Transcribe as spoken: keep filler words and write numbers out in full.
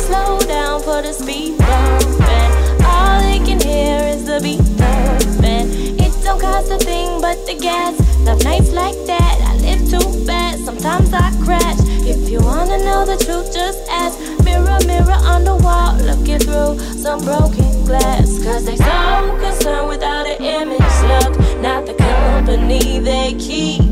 slow down for the speed bump, and all they can hear is the beat of it. It don't cost a thing but the gas. Love nights like that, I live too fast. Sometimes I crash. If you wanna know the truth, just ask. Mirror, mirror on the wall, looking through some broken glass. Cause they so concerned with how the image look, not the company they keep.